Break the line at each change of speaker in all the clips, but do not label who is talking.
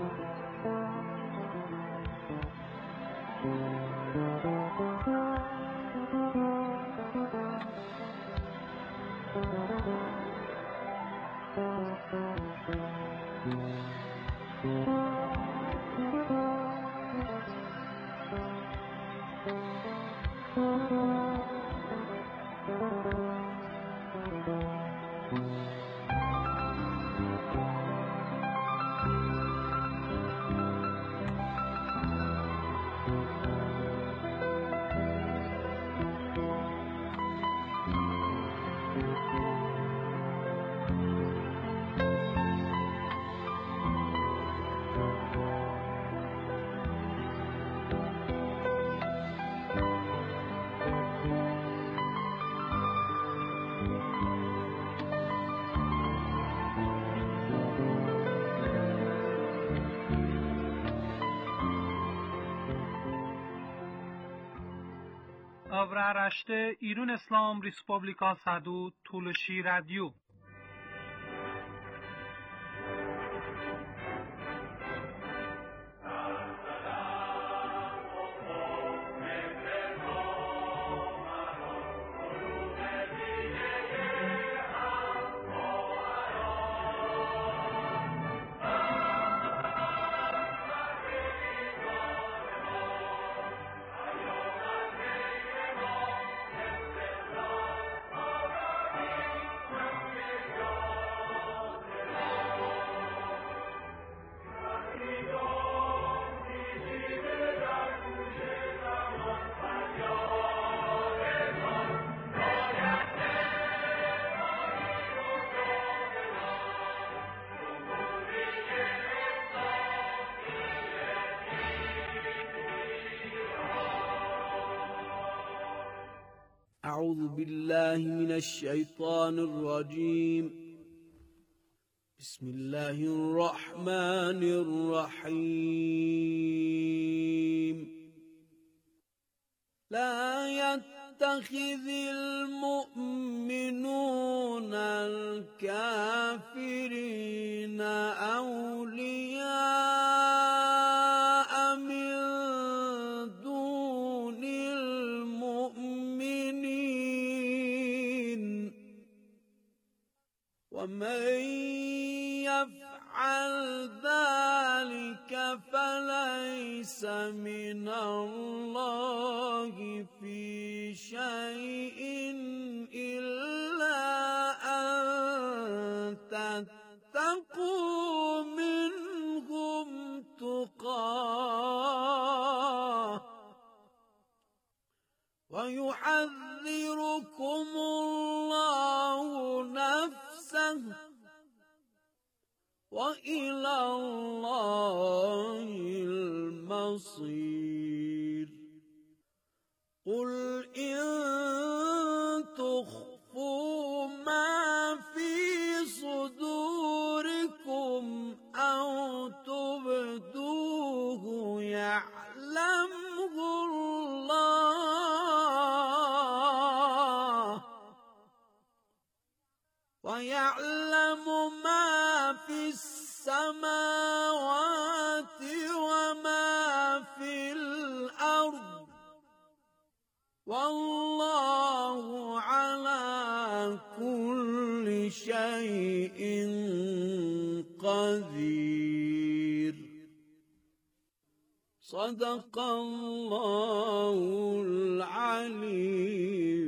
Avraaraşte İrun İslam Respublika Sadu Tuluşi Radyo.
أعوذ بالله من الشيطان الرجيم. بسم الله الرحمن الرحيم. لا يتخذ المؤمنون الكافرين أولياء من دون المؤمنين ومن يفعل ذلك فليس من الله في شيء إلا أن تتقوا منهم تقاه ويحذركم الله نفسه وإلى الله المصير. قل إن تخفوا ما في صدوركم أو تبدوه يعلمه الله ويعلم ما في السماوات وما في الأرض والله على كل شيء قدير. صدق الله العلي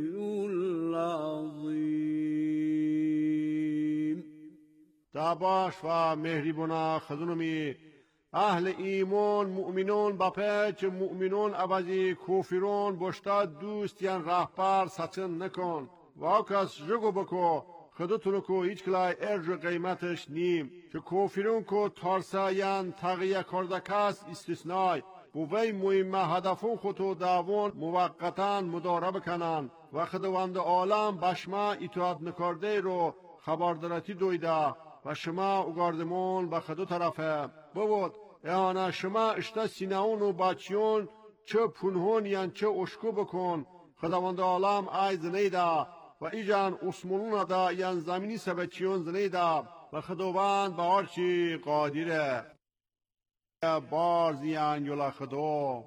العظيم.
دعواش و مهریبونا خدونمی اهل ایمان مؤمنون بپیچ مؤمنون عوضی کوفرون بشتا دوستیان رهبر سچن نکن واکس جگو بکو خودتونو کو هیچ کلای ارج قیمتش نیم که کوفرون کو تارسایان تغییه کردکس استثنای بوی مهم هدفون خودو داوون موقتا مدارب کنن و خداوند عالم بشما اطاعت نکرده رو خبردارتی دویده و شما اوگاردمون به خدو طرفه بود اهانا شما اشتا سینهون و بچیون چه پنهون یان چه اشکو بکن خداوند عالم ای زنیده و ایجان اسمولون دا یان زمینی سبچیون زنیده و خداوند به هر چی قادره. بارزیان یولا خدو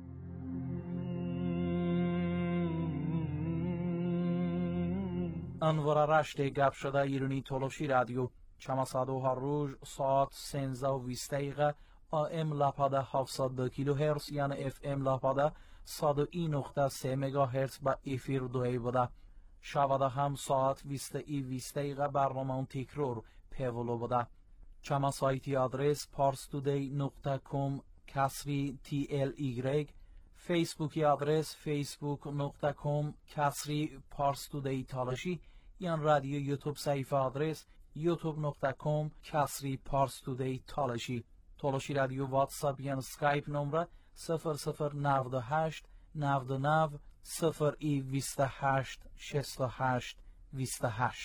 انوار رشت گپ شده ایرانی تولوشی رادیو چماسادو هر روز ساعت 13:20 AM لاپاده 702 کیلوهرتز یعنی FM لاپاده 101.3 مگاهرتز با افیر دوی بوده. شواده هم ساعت 20:20 برنامه تکرار پیولو بوده. چما سایتی آدرس parstoday.com کسری TLY، فیسبوکی آدرس facebook.com کسری parstoday تالشی، یان رادیو یوتیوب صفحه آدرس youtube.com کسری parstoday تالشی. تالشی رادیو واتساپ یان اسکایپ نمره 0098 99 028 68 28.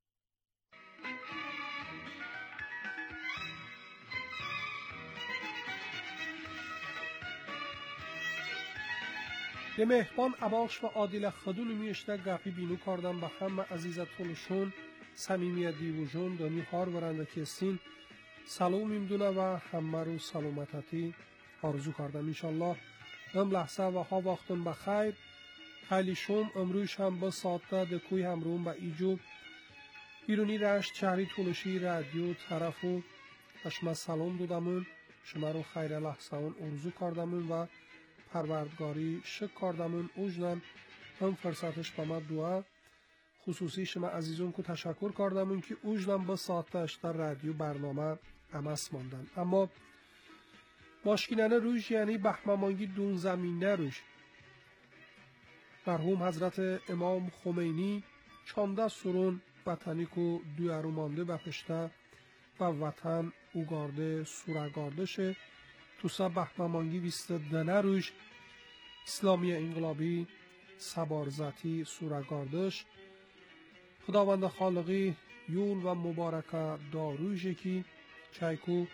به مهربان اباخش و عادل خدون میشته گپی بینو کردم به همه عزیزت تولشون صمیمیت دیوژون دانی هار ورنده کسین سلام میمدونه و همه رو سلامتی آرزو کردم. انشالله ام لحظه و ها وقتم بخیر. خیلی شوم امروز هم با ساعته دکوی همروم با ایجو ایرونی رشت شهری تولشی رادیو طرفو اشما سلام دودمون شما رو خیر لحظه اون آرزو کردمون و پروردگاری شک کردمون اوجنن هم فرصتش با ما دعا خصوصی شما عزیزون که تشکر کردمون که اوجنن با ساعتش در رادیو برنامه امس ماندن. اما ماشکینانه روش یعنی بهممانگی دون زمینه روش مرحوم حضرت امام خمینی چانده سرون وطنی که دویارو مانده بپشته و وطن اوگارده سورگارده شه تو سه بهممانگی 22 روش اسلامی انقلابی سبارزتی سورگاردش خداوند خالقی یول و مبارکه داروژه کی چایکو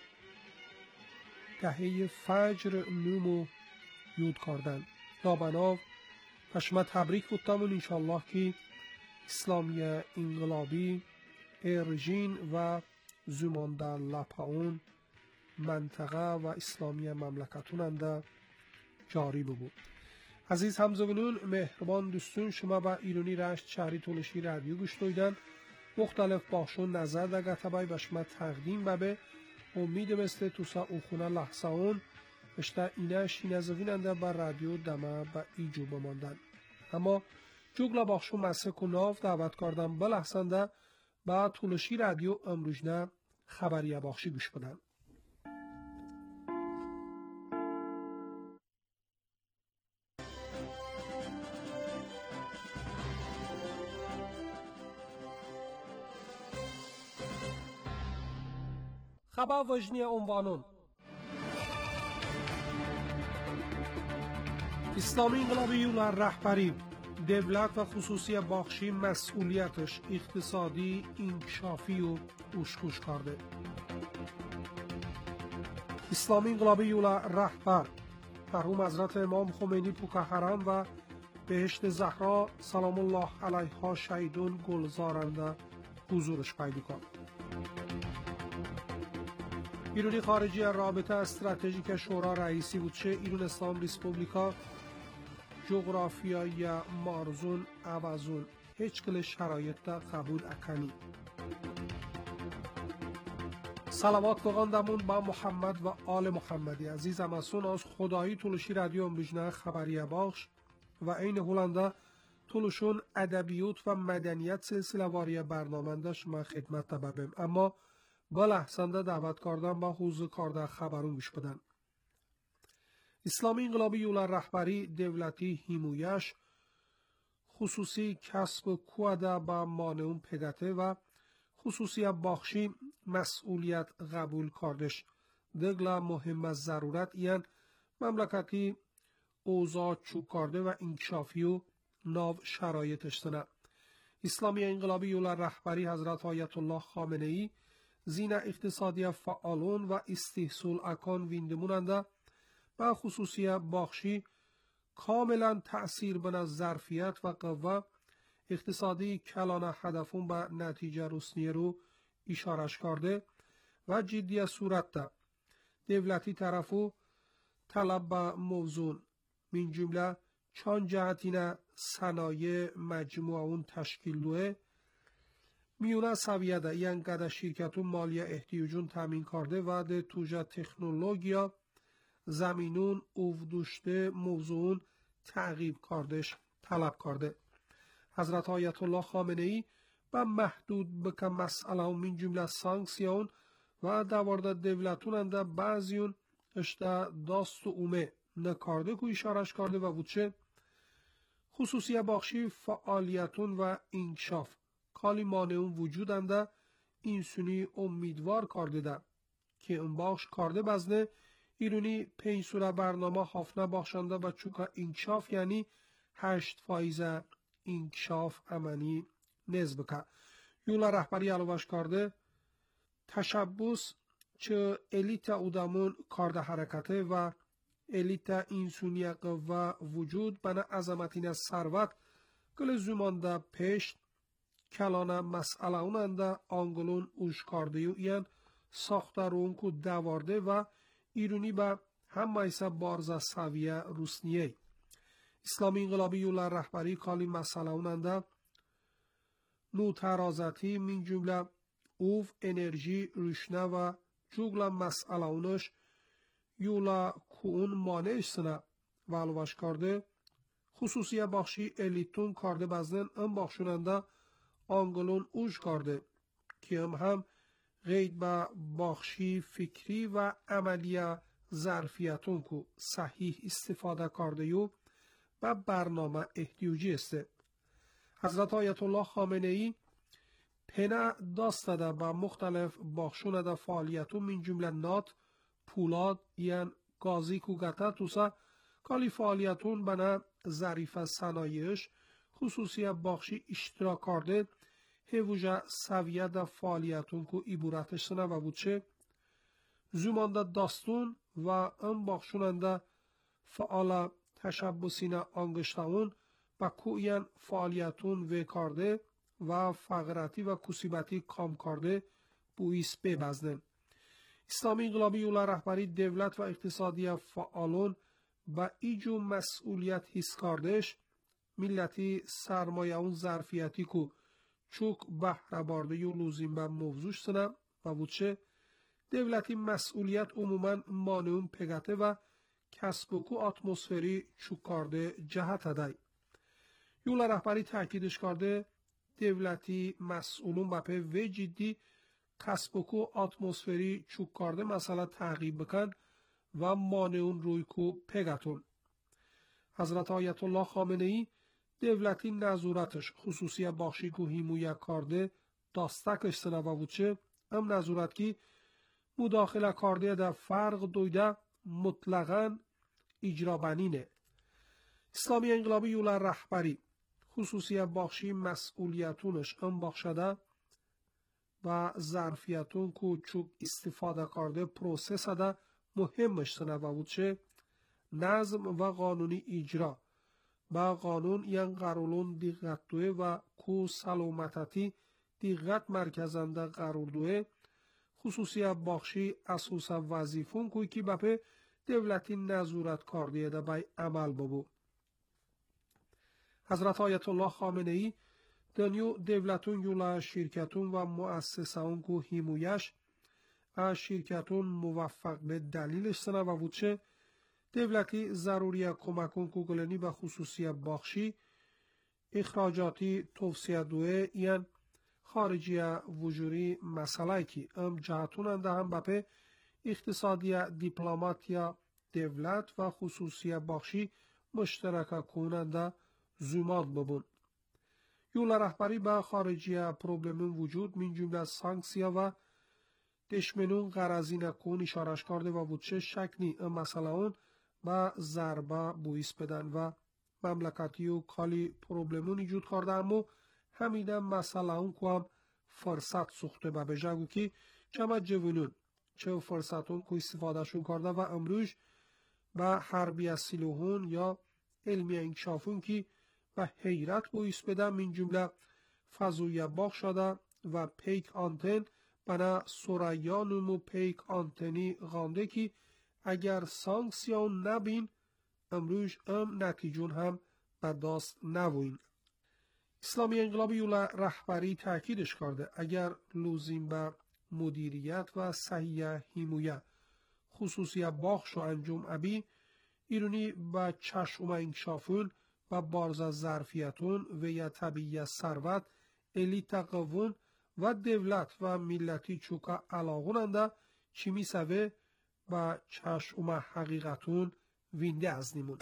دهه فجر نومو یود کردن دابناو پشما تبریک بودتمون انشالله که اسلامی انقلابی ارژین و زمانده لپاون منطقه و اسلامی مملکتوننده جاری بود. عزیز همزگنون مهربان دوستون شما با ایرانی رشت شهری تولشی رادیو گوش دویدن مختلف باشون نظر دگه تبای و شما تقدیم ببه امید مثل توسا اوخونه لحظه اون بشته اینه شینزویننده با رادیو دمه با ایجو بماندن. اما جوگلا باشون مسه کناف دعوت کردم بلحظنده با تولشی رادیو امروجنه خبریه باخشی گوش بدن. خبر وجنی عنوانون اسلامی انقلابی یولار رهبری دولت و خصوصی باخشی مسئولیتش اقتصادی انکشافی و اوشکوش کرده. اسلامی انقلابی یولار رهبر مرحوم حضرت امام خمینی پوکهران و بهشت زهرا سلام الله علیها شهیدون گلزارنده حضورش پیدا کرد. ایرانی خارجی رابطه استراتژیک شورا رئیسی بود چه ایران اسلام ریسپوبلیکا جغرافیایی مارزون عوضون هیچ کل شرایط قبول اکنی. صلوات بگاندمون با محمد و آل محمدی عزیز امسون از خدایی تولشی رادیو امروجنه خبریه باخش و این هولنده تولشون ادبیات و مدنیت سلسله واری برنامه شما خدمت تببیم. اما با لحظنده دعوت کردن با حوزه کارده خبرون گوش بدن. اسلامی انقلابی یولار رهبری دولتی حمایش خصوصی کسب کواده با مانعون پدته و خصوصی باخشی مسئولیت قبول کردش دگلا مهم از ضرورت این مملکتی اوضاع چوب کرده و انکشافی و ناو شرایطش سنه. اسلامی انقلابی یولار رهبری حضرت آیت الله خامنه ای زین اقتصادی فعالون و استحصال اکان ویندموننده با خصوصی باخشی کاملا تأثیر بنا ظرفیت و قوه اقتصادی کلانه هدفون به نتیجه رسنی رو اشارش کرده و جدی صورت ده devleti tarafı talab ba mevzun min cümle çan cihetine sanayi mecmuaun teşkil دوه میونه سویه یعنی قده شرکتون مالی احتیاجون تامین کرده و ده توجه تکنولوژیا زمینون افدوشته موضوعون تعقیب کردش طلب کرده. حضرت آیت الله خامنه ای به محدود بکن مسئله من جمله سانکسیون و دوارده دولتون انده بعضیون اشته داست و اومه نکارده که اشارش کرده و بودشه خصوصی بخشی فعالیتون و انکشاف کالی مانعون وجود انده این سونی امیدوار کرده ده که اون بخش کرده بزنه ایرونی 5 سوره برنامه حافنه بخشنده و چوکا انکشاف یعنی 8% انکشاف امنی نزبکه یولا رهبری علوش کرده تشبس چه الیت اودامون کرده حرکته و الیت اینسونی قوه وجود بنا عظمتین ثروت گل زمانده پیش کلانه مسئله اوننده آنگلون اوش کرده این ساختارون که دوارده و ایرونی به هم میسه بارزه سویه روسنیه اسلامی انقلابی یولا رهبری کالی مسئله اوننده نو ترازتی من جمله اوف انرژی رشنه و جوگل مسئله اونش یولا کون مانعش سنه و علوش کرده خصوصی بخشی الیتون کرده بزنن ام بخشوننده آنگلون اوش کرده که هم غید به بخشی فکری و عملی ظرفیتون که صحیح استفاده کرده یو و برنامه احتیاجی است. حضرت آیت الله خامنه ای پنه داستده به مختلف بخشونده فعالیتون من جمله نات پولاد یعن گازی که گته توسا کالی فعالیتون بنا ظریف صنایعش خصوصی بخشی اشتراک کرده هیوژه سویه ده فعالیتون که ایبورتش سنه و بودشه زمانده داستون و ام بخشوننده فعال تشبسین آنگشتاون و کوین فعالیتون وی کرده و فقرتی و کسیبتی کام کرده بویس ببزنن. اسلامی انقلابی یولا رهبری دولت و اقتصادی فعالون با ایجو مسئولیت حس کردش ملتی سرمایه اون ظرفیتی که چوک بهره بارده یو لوزیم به موضوعش سنه و بودشه دولتی مسئولیت عموما مانعون پگته و کسب و کو اتمسفری چوک کرده جهت هدای. یولا رهبری تاکیدش کرده دولتی مسئولون با پی و جدی کسب و کو اتمسفری چوک کرده مسئله تعقیب بکن و مانعون روی کو پگتون. حضرت آیت الله خامنه ای دولتی نظورتش خصوصی بخشی که حمایت کرده داستکش سنه و بودشه ام نظورت که مداخله کرده در فرق دویده مطلقاً اجرا بنینه. اسلامی انقلابی یولا رهبری خصوصی بخشی مسئولیتونش ام بخشده و ظرفیتون که چوب استفاده کرده پروسس ده مهمش سنه و بودشه نظم و قانونی اجرا با قانون یعن قرولون دقت دوه و کو سلامتی دقت مرکزنده قرار دوه خصوصی بخشی اساس وظیفون کوی که بپه دولتی نظورت کرده ده بای عمل ببو. حضرت آیت الله خامنه ای دنیو دولتون یولا شرکتون و مؤسسهون که حمایش از شرکتون موفق به دلیلش سنه و بودشه دولتی ضروری کمکون که گلنی به خصوصی بخشی اخراجاتی توصیه دوه یعن خارجی وجوری مسئله که ام جهتون انده هم بپه اقتصادی دیپلماتیا دولت و خصوصی بخشی مشترک کننده زمان ببون. یولا رهبری به خارجی پروبلمون وجود من جمله سانکسیا و دشمنون غرضی نکن اشارش کرده و بودشه شکنی ام مسئله اون با ضربه بویس بدن و مملکتی و کالی پروبلمون ایجود کرده اما همیده مسئله اون که هم فرصت سخته به بجگو که چمه جوانون چه فرصتون که استفاده شون کرده و امروز به حربی سیلوهون یا علمی انکشافون که و حیرت بویس بدن من جمله فضوی باغ شده و پیک آنتن bana sorayyanımı peyk anteni ganده ki اگر سانکسیون نبین امروز نتیجون هم به دست نوین. اسلامی انقلابی یولا رهبری تاکیدش کرده اگر لوزیم به مدیریت و صحیح حمایت خصوصی بخش و انجام ابی ایرونی با چشم انکشافون و بارز ظرفیتون و یا طبیعی ثروت الیت قوون و دولت و ملتی چوکا علاقوننده چی میسوه با چشم حقیقتون وینده از نیمون.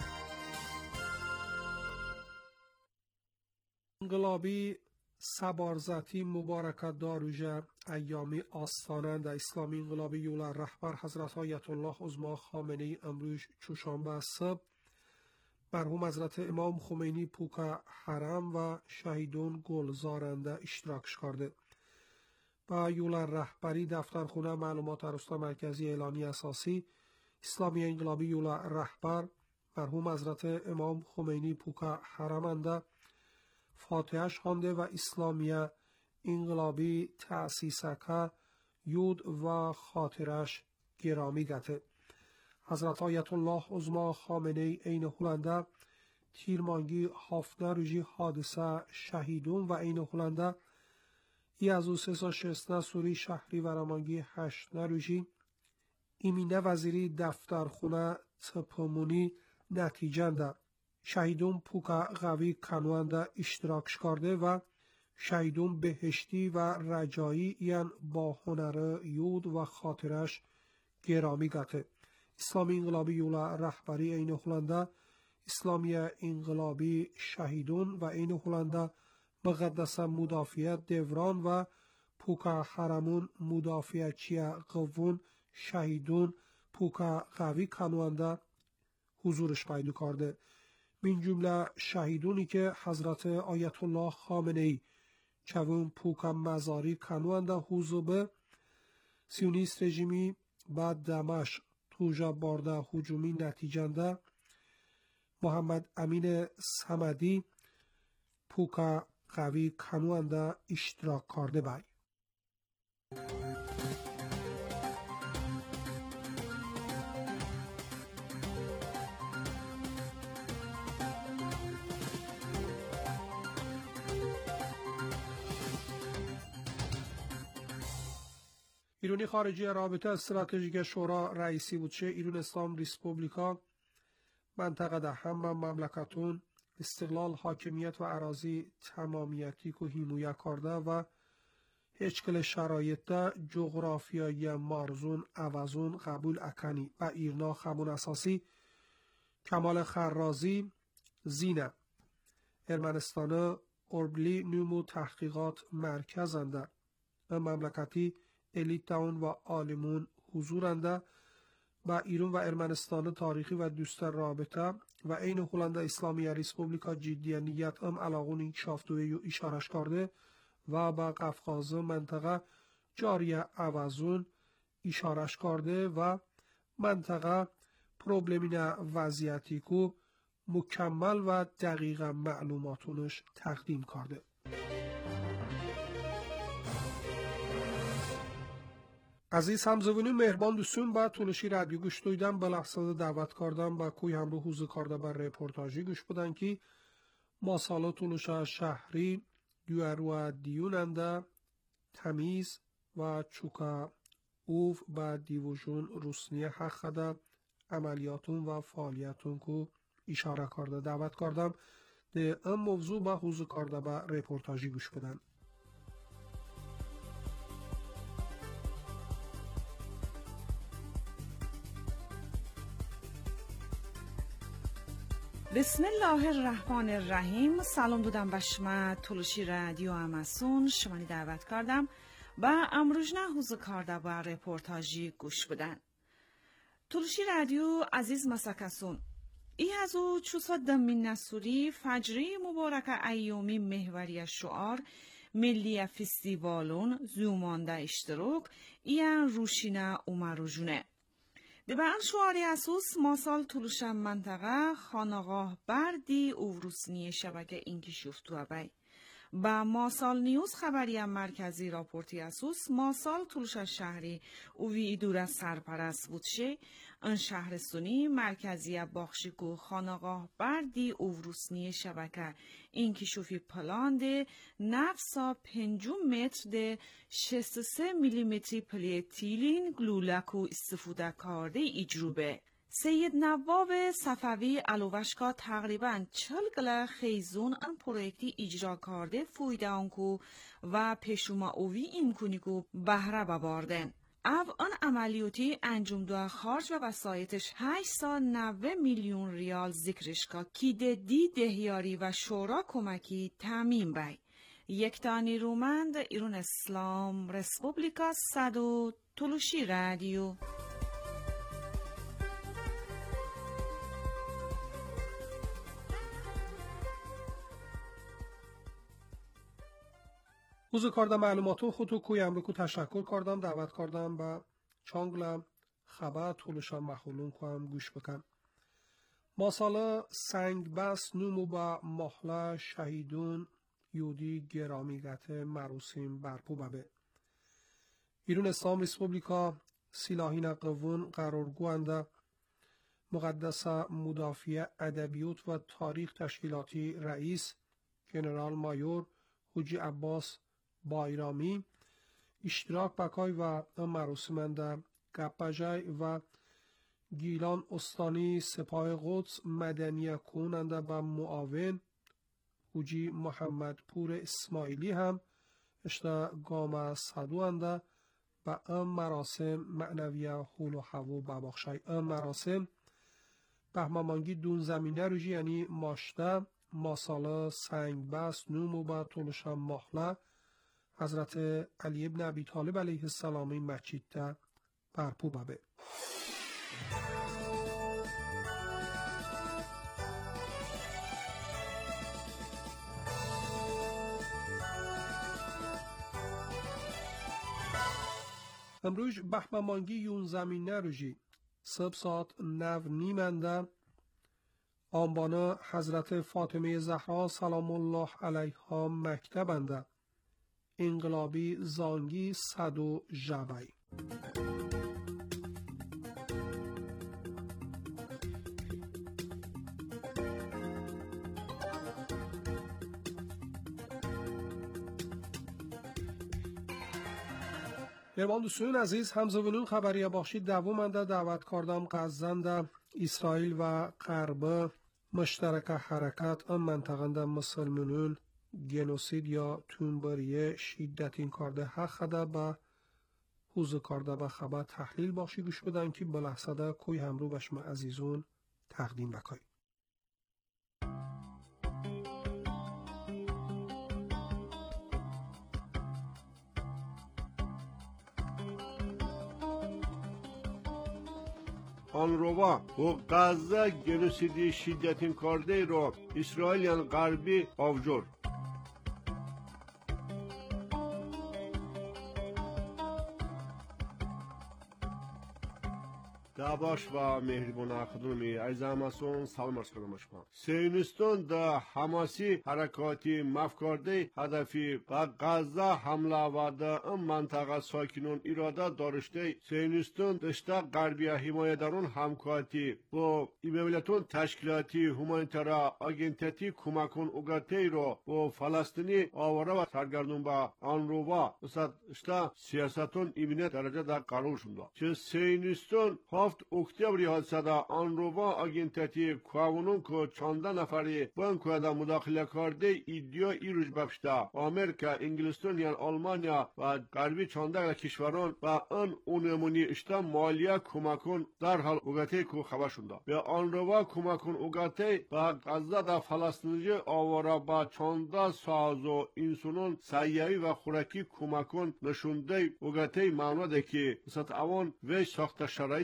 انقلابی سبارزتی مبارکت داروژه ایامی آستانند اسلامی انقلابی یولا رهبر حضرت آیت الله عظما خامنه ای امروز چهارشنبه صبح مرحوم حضرت امام خمینی پوکا حرم و شهیدون گلزارنده اشتراکش کرده. با یولا رهبری دفترخانه معلومات ارسطو مرکزی اعلانی اساسی اسلامی انقلابی یولا رهبر مرحوم حضرت امام خمینی پوکا حرمنده فاتحهش خوانده و اسلامی انقلابی تأسیسکه یود و خاطرش گرامی گته. حضرت آیت الله عظما خامنه ای عین هلنده تیرمانگی هفته روزی حادثه شهیدون و عین هلنده ای از او 316 سوری شهری و رمانگی 8 روزی ایمینه وزیری دفترخونه تپمونی نتیجنده شهیدون پوکا قوی کنوانده اشتراکش کرده و شهیدون بهشتی و رجایی این با هنر یود و خاطرش گرامی گته. اسلامی انقلابی یولا رهبری این هلنده اسلامی انقلابی شهیدون و این هلنده مقدس مدافعیت دوران و پوکا حرمون مدافعیتچی قوون شهیدون پوکا قوی کنوانده حضورش پیدا کرده. من جمله شهیدونی که حضرت آیت الله خامنه ای چون پوکا مزاری کنوانده حضور به سیونیست رژیمی بعد دمشق توجه بارده هجومی نتیجنده محمد امین صمدی پوکا قوی کنوانده اشتراک کرده بای. ایرانی خارجی رابطه استراتژیک شورا رئیسی بود چه ایران اسلام ریسپوبلیکا منطقه ده همه مملکتون استقلال حاکمیت و اراضی تمامیتی که حمایت کرده و هیچ کل شرایط ده جغرافیایی مرزون عوضون قبول اکنی و ایرنا خمون اساسی کمال خرازی زینه ارمنستان اربلی نمو تحقیقات مرکزنده مملکتی الیتاون و آلمون حضورنده با ایران و ارمنستان تاریخی و دوست رابطه و این هلنده اسلامی ریسپوبلیکا جدی نیت علاقون انکشافتوی و اشارش کرده و با قفقاز منطقه جاری عوضون اشارش کرده و منطقه پروبلمین وضعیتی که مکمل و دقیق معلوماتونش تقدیم کرده. عزیز همزبانی مهربان دوستون با تولشی رادیو گوش دویدن به لحظه دعوت کردم با کوی همراه حوزه کرده بر رپورتاجی گوش بودن که ماسالا تولشا شهری دیورو دیوننده تمیز و چوکا اوف با دیوژون روسنی حق ده عملیاتون و فعالیتون که اشاره کرده دعوت کردم ده ام موضوع با حوزه کرده بر رپورتاجی گوش بدن.
بسم الله الرحمن الرحیم. سلام دادم به شما تولشی رادیو اماسون شمانی دعوت کردم و امروز نه حوزه کرده با رپورتاجی گوش بدن. تولشی رادیو عزیز مسکسون ای از او چوسا دمین نسوری فجری مبارک ایومی محوری شعار ملی فستیوالون زومانده اشتراک این روشینه اومروجونه دبان شعاری اساس ماسال تولوشم منطقه خانقاه بردی اوروسنی شبکه اینکی شفتو بای با ماسال نیوز خبری مرکزی راپورتی اسوس ماسال طولش شهری اوی دور از سرپرست بودشه ان شهرستونی مرکزی باخشی گو خانقاه بردی اوروسنی شبکه این کشوفی پلانده نفسا 5 متر ده 63 میلیمتری پلیتیلین گلولکو استفاده کرده ایجروبه. سید نواب صفوی علوشکا تقریباً 40 گله خیزون ان پروژکتی اجرا کرده فویده آنکو و پیشوما اوی ایمکونی کو بهره بباردن. او آن عملیاتی انجام دو خارج و وسایتش 890 میلیون ریال ذکرشکا کی دی دهیاری و شورا کمکی تامین بای. یک تانی رومند ایران اسلام رسپوبلیکا صدو تلوشی رادیو.
اوزو کردم معلوماتو خودتو کوی امریکو تشکر کردم دعوت کردم با چانگلم خبر طولشان مخولون کنم گوش بکن. ماسالا سنگ بس نومو با محله شهیدون یودی گرامیگت مروسیم برپو ببه. ایران اسلام ریسپوبلیکا سلاحین قوون قرارگوانده مقدس مدافع ادبیات و تاریخ تشکیلاتی رئیس جنرال مایور حاجی عباس بایرامی اشتراک بکای و مراسمنده گپجای و گیلان استانی سپاه قدس مدنی کننده و معاون حاجی محمد پور اسماعیلی هم اشتا گام صدوانده و مراسم معنویه حول و هوا ببخشای مراسم بهمامانگی دون زمینه روژی یعنی ماشته ماسالا سنگ بس نومو با طولشان محله حضرت علی ابن ابی طالب علیه السلام مسجد تا برپو ببه. امروز بهمامانگی یون زمینه روژی سب ساعت 9:30 آنبانا حضرت فاطمه زهرا سلام الله علیها مکتبنده انقلابی زانگی صدو جبی. میربان دوستان عزیز همزبانون خبری باشید دوامنده دعوت کردم غزنده اسرائیل و غرب مشترک حرکت ام منطقه مسلمانون گنوسید یا تونبریه شدتین کرده حق خدا با حوزه کرده با خبر تحلیل باشی گوش بدن که بلحظه کوی همرو بشم عزیزون تقدیم بکای.
آنروا و غزه گنوسیدی شدتین کرده رو اسرائیل غربی آوجور داباش و مهربان خدمتی عزیزمسون سلام عرض کنم شما. سیونیستان در حماسی حرکاتی مفکرده هدفی و غزه حمله و در این منطقه ساکنان اراده داشته سیونیستان دشته غربی حمایتداران همکاری با ایمولیتون تشکیلاتی هومانیتارا آگنتتی کمکون اوگاتی رو با فلسطینی آواره و سرگردون با آنروا دشته سیاستون ایمنیت درجه در قرار شده. چه سیونیستان اکتبری حادثه آنروا آگنتتی کوانون که 14 نفری بانک دا مداخله کرده ایدیا ایروج بپشته آمریکا انگلستان یا آلمانیا و غربی 14 کشوران و ان اونمونی اشتا مالیه کمکون در حال اوگاته که خبر شده به آنروا کمکون اوگاته و غزه دا فلسطینی آواره با 14 ساز و انسانون سیاهی و خوراکی کمکون نشونده اوگاته معنی ده که ست اوان وش ساخت شرایط دن و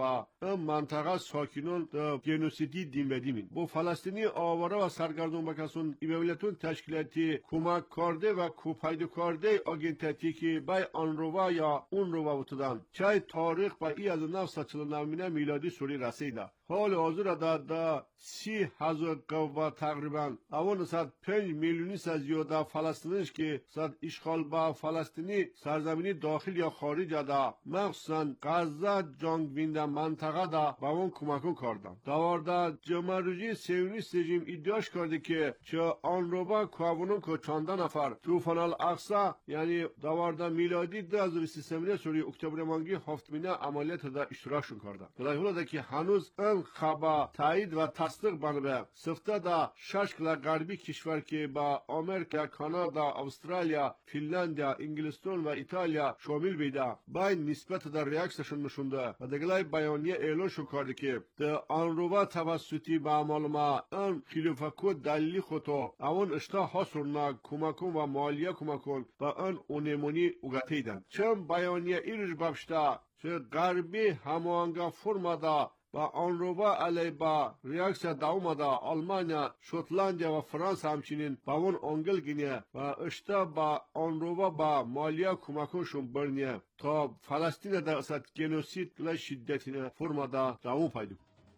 با منطقه ساکنان گنوسیدی دیم بدیمین بو فلسطینی آواره و سرگردون بکسون ایمولیتون تشکیلاتی کمک کرده و کوپایدو کرده آگنتاتی که بای آن روا یا اون روا بودن چای تاریخ با ای از 949 میلادی سوری رسیده حال حاضر دا 30,000 قوه تقریبا اون 5 میلیونی زیاده فلسطینیش که صد اشغال با فلسطینی سرزمینی داخل یا خارج دا مخصوصا غزه جنگ بینده منطقه دا با اون کمکون کردن دوارده جمهوری سیونیست رژیم ادعاش کرده که چه آن رو با کوابونون که چند نفر طوفان الاقصی یعنی دوارده میلادی 2023 سوری اکتبر مانگی هفتمینه عملیات دا اشتراکشون کردن در حالی که هنوز خبر تایید و تصدیق بنابه سفته دا 6 غربی کشور که با آمریکا، کانادا، استرالیا، فنلاندیا، انگلستان و ایتالیا شامل بیده با نسبت در ریاکسشون نشونده و دگلای بیانیه اعلان شو کرده که در آن رو توسطی با معلومه ان خلافکو دلیلی خودو اون اشتا حاصرنا کمکون و مالیه کمکون با ان اونمونی اوگتیدن چون بیانیه ایرج بابشتا چه غربی هماهنگا فرمادا با آن رو با علی با ریاکس داومدا آلمانیا، شوتلندیا و فرانسه همچنین با اون انگلگینه و اشتا با آن رو با مالیا کمکشون برنیه تا فلسطین در اصد گنوسید کلا شدتینه فرمادا داوم پایدو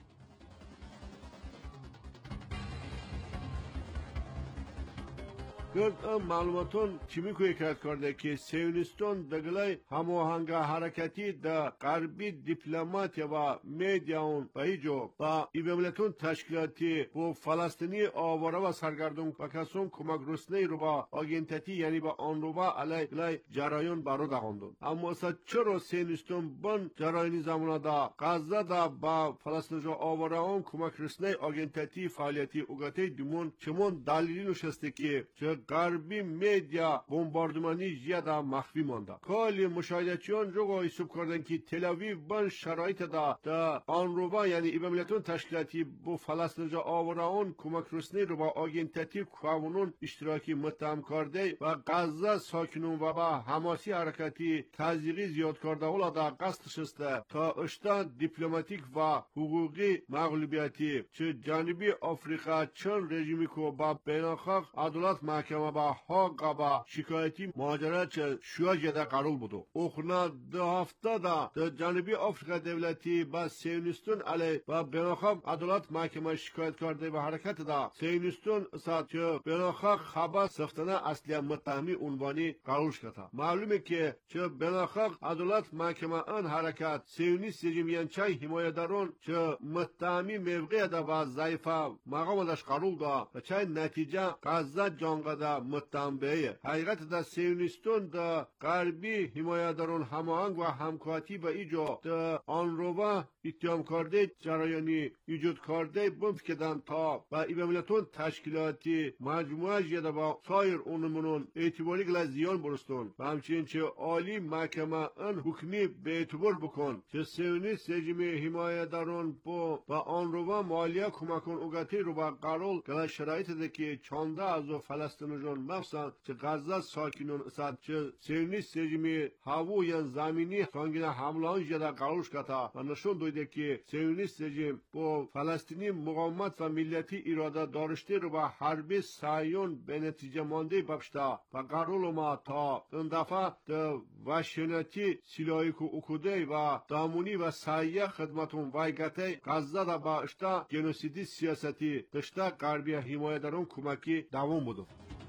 گرد معلوماتون چیمی کوی کرده که سیونستان دگلای هماهنگ حرکتی در غربی دیپلمات و میدیاون و ایجو با ایمولیتون تشکیلاتی با فلسطینی آواره و سرگردون و کسون کمک رسنی رو با آگنتاتی یعنی با آن رو با علی جرایون بارو داغندون اما اصلا چرا سیونستان بان جرایونی زمان دا غزه دا با فلسطین جو آواره هم کمک رسنی آگنتاتی فعالیتی اوگاتی دیمون چمون دلیلی نشسته که غربی میدیا بمباردمانی زیاده مخفی مانده کلی مشاهدچیان جو حساب کردن که تل‌آویو بن شرایط دا آن رو با یعنی ایمولیتون تشکیلاتی با فلسطین جا آوران کمک رسنی رو با آگنتاتی قانون اشتراکی متهم کرده و غزه ساکنون و با حماسی حرکتی تزریقی زیاد کرده ولی دا قصدش است تا اشتا دیپلماتیک و حقوقی مغلوبیتی چه جانبی آفریقا چون رژیمی که با بین‌الملل عدالت محکمه با حق با شکایتی مهاجرت شویده قرار بودو اخنا دو هفته دا جانبی آفریقا دولتی با سیونستون علی و بین‌الملل عدالت محکمه شکایت کرده و حرکت دا سیونستون ساعت چه بین‌الملل خبر سفتانه اصلی متهمی عنوانی قرار کرده معلومه که چه بین‌الملل عدالت محکمه ان حرکت سیونیست رژیم چای حمایتداران چه متهمی موقع دا و ضعیفه مقامش قرار دا و چای نتیجه غزه جانگده متنبعه حقیقت دا سیونستون دا غربی حمایتداران هماهنگ و همکاتی با ایجا دا آن رو با اتهام کرده جرایانی ایجاد کرده بند کردن تا با ایمولیتون تشکیلاتی مجموعه جدا با سایر اونمونون اعتباری گل زیان برستون و همچنین چه عالی محکمه ان حکمی به اعتبار بکن چه سیونیست رژیم حمایتداران با آن رو با مالیه کمکون اوگاتی رو با قرار گل شرایط ده که چانده از فلسطینیان مخصوصا چه غزه ساکنون اسد چه سیونیست رژیم هوا یا زمینی سانگین حمله جدا قرارش کتا و نشون دویده که سیونیست رژیم با فلسطینی مقاومت و ملیتی اراده داشته رو با حربی سعیون به نتیجه مانده ببشتا و قرار ما تا این دفعه ده وحشیانتی سلاحی که اکوده و دامونی و سعیه خدمتون وایگته غزه دا با اشتا جنوسیدی سیاستی دشتا غربی حمایتداران کمکی دوام بودو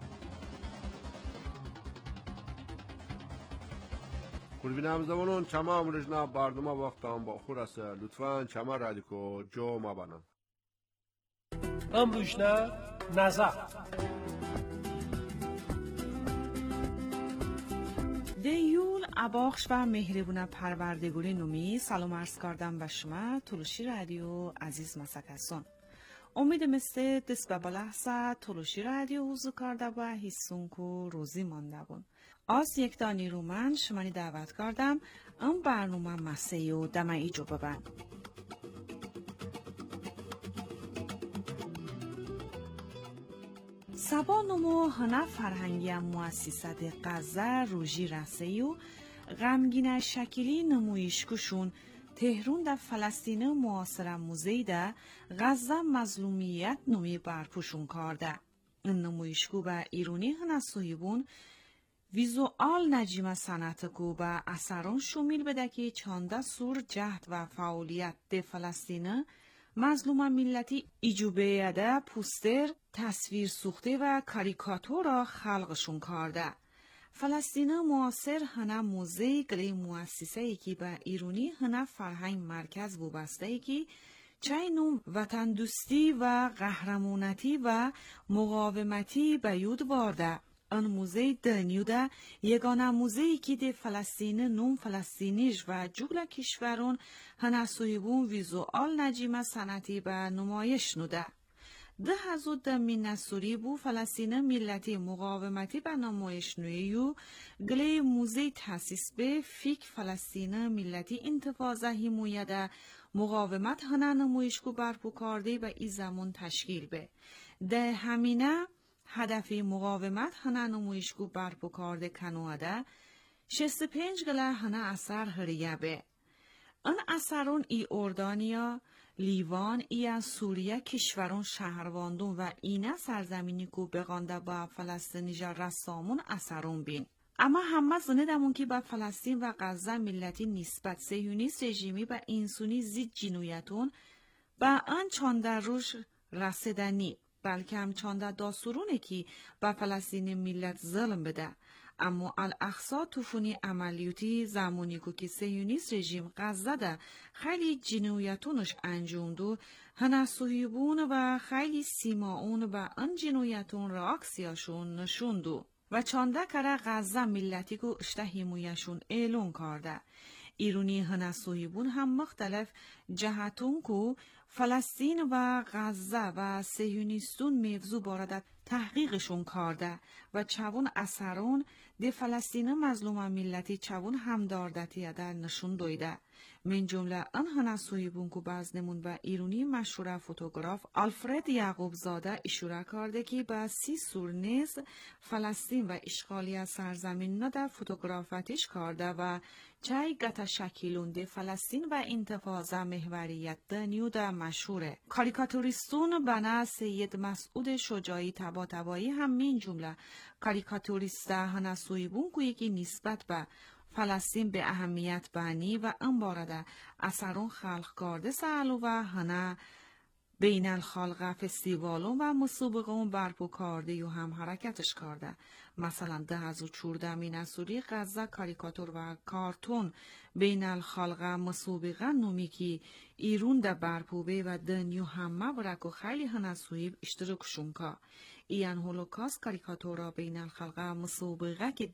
قربینم زمانون چما امرجنا برنامه وقتان با خور است لطفاً چما رادیکو جو ما بانم
امروجنا نظر
دیول اباخش و مهربون پروردگاری نومی سلام عرض کردم به شما تلوشی رادیو عزیز مسکسون امید مثل دست به بلحظه تلوشی رادیو حضور کرده و حسون که روزی مانده بون از یک دانی رو من شمانی دعوت کردم ام برنامه مسیح و دمعی جو ببند سبا نمو هنه فرهنگی مؤسسه غزه روژی رسیو غمگین شکلی نمویش کشون تهرون در فلسطین معاصر موزهی در غزه مظلومیت نومی برپوشون کرده. این نمایشگاه به ایرانی هنسوی بون ویزوال نجیم سنتگو به اثران شمیل بده که چانده سور جهد و فعالیت ده فلسطین مظلوم ملتی ایجوبه ده پوستر تصویر سوخته و کاریکاتور را خلقشون کرده. فلسطین معاصر هنه موزه گلی مؤسسه ای که به ایرانی هنه فرهنگ مرکز وابسته ای که چای نوم وطن دوستی و قهرمانتی و مقاومتی به یود وارده. آن موزه دنیوده یگانه موزه ای که ده فلسطین نوم فلسطینیش و جگل کشورون هنه سویبون ویزوال نجیم سنتی به نمایش نوده. ده هزود ده مینسوری بو فلسطین ملتی مقاومتی به نمایش نویو گلی موزه تاسیس به فیک فلسطین ملتی انتفاضه حمایت مقاومت هنه نمایشگو برپو کرده به ای زمان تشکیل به. ده همینه هدف مقاومت هنه نمایشگو برپو کرده کنواده 65 گله هنه اثر هریه به. آن اثرون ای اردانیا لیوان ای از سوریه کشورون شهرواندون و اینه سرزمینی که بغانده با فلسطینیجا رسامون اثرون بین. اما همه زندمون که با فلسطین و غزه ملتی نسبت صهیونیست رژیمی و انسانی زید جنایتون با آن چانده روش رسیدنی بلکه هم چانده داستورونه که با فلسطین ملت ظلم بده. اما الاقصا توفونی عملیاتی زمانی که صهیونیست رژیم غزه ده خیلی جنایتونش انجام دو هنه صهیبون و خیلی سیماون و آن جنایتون راکسیاشون نشوندو و چانده کره غزه ملتی که اشته حمایشون اعلان کرده. ایرانی هنه صهیبون هم مختلف جهتون که فلسطین و غزه و صهیونیستون موضوع بارد تحقیقشون کرده و چون اثرون ده فلسطین مظلوم ملتی چون همداردتی در نشون دویده. من جمله آن هنه صهیبون که بازنمون به ایرانی مشهور فوتوگراف آلفرد یعقوب زاده اشاره کرده که با 30 سور نیز فلسطین و اشغالی سرزمین نه در فوتوگرافتش کرده و چای گتا شکیلون ده فلسطین و انتفاضه محوریت دنیو ده مشهوره. کاریکاتوریستون بنا سید مسعود شجاعی طباطبایی هم من جمله کاریکاتوریست هنه صهیبون که یکی نسبت به فلسطین به اهمیت بانی و ان بارده اثرون خلق کرده سالو و هنه بین الخلق فستیوالون و مسابقون برپو کرده و هم حرکتش کرده. مثلا 2014 مینسوری غزه کاریکاتور و کارتون بین الخلق مسابقه نومی که ایرون ده برپوبه و دنیو همه برکو خیلی هنه صهیب اشتراکشون که ایان هولوکاست کاریکاتورا بین الخلق مسابقه که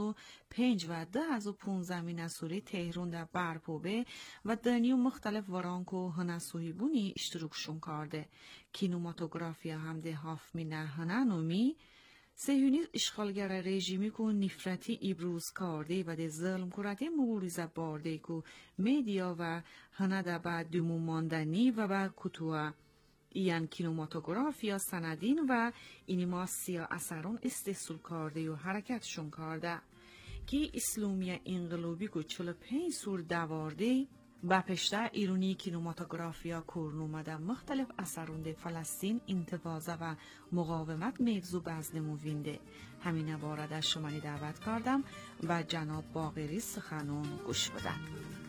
2005 و 2015 مینسوری تهران ده برپوبه و دنیو مختلف ورانکو هنه صهیبونی اشتراکشون کرده. کینوماتوگرافیا هم ده هاف مینه هنه نومی صهیونیست اشغالگر رژیمی که نفرتی ابروز کرده و ده ظلم کرده مبارزه برده که میدیا و هنه ده با دمو ماندنی و با کتوه ایان کینوماتوگرافیا سندین و اینیماسیا اثرون استحصال کرده و حرکتشون کرده که اسلامی انقلابی که 45 سور دوارده با پشته ایرانی کینوماتوگرافیا کورنومده مختلف اثرونده فلسطین انتفاضه و مقاومت موضوع بزنمو وینده. همین بارده شمانی دعوت کردم و جناب باقری سخنون گوش بدن.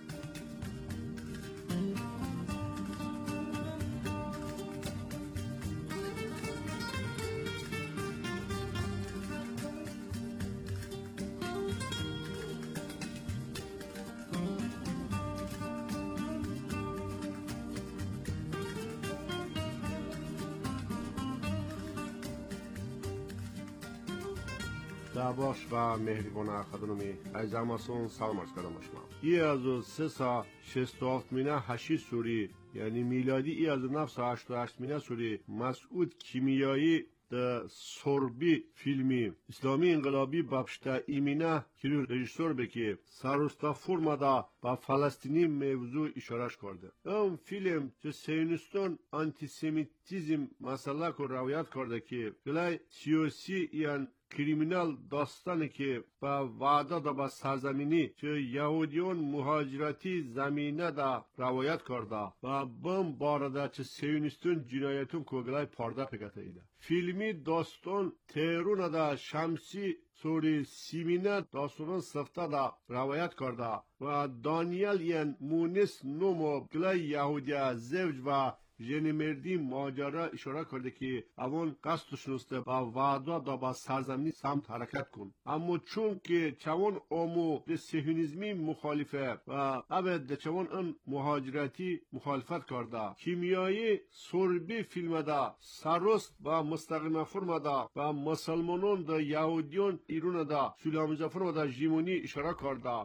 دعواش و مهربان خدمتی از اماسون سلام عرض کردم شما. ای از 367 مینه 8 سوری یعنی میلادی ای از 988 مینه سوری مسعود کیمیایی د سوربی فیلمی اسلامی انقلابی بابشتا ایمینه که رژیسور بکی ساروستا فرمادا با فلسطینی موضوع اشارش کرده. اون فیلم که سیونیستان آنتیسمیتیزم مسئله کو روایت کرده که گلای سیاسی یان کریمینال داستانی که با وعده دا با سرزمینی که یهودیون مهاجرتی زمینه دا روایت کرده و بم بارده چه سیونیستون جنایتون کوگلای پارده پکته ایده. فیلمی داستان تهرون دا شمسی سوری سیمینه داستان سفته دا روایت کرده و دانیل ین مونس نومو گلای یهودی زوج و ژن مردی ماجرا اشاره کرده که اون قصدشون است با وعده دا با سرزمینی سمت حرکت کن، اما چون که چون امو به صهیونیسمی مخالفه و ابد چون اون مهاجرتی مخالفت کرده، کیمیایی سربی فیلم دا سرست و مستقیم فرم دا و مسلمانان دا یهودیون ایران دا سلام فرم دا ژیمونی اشاره کرده.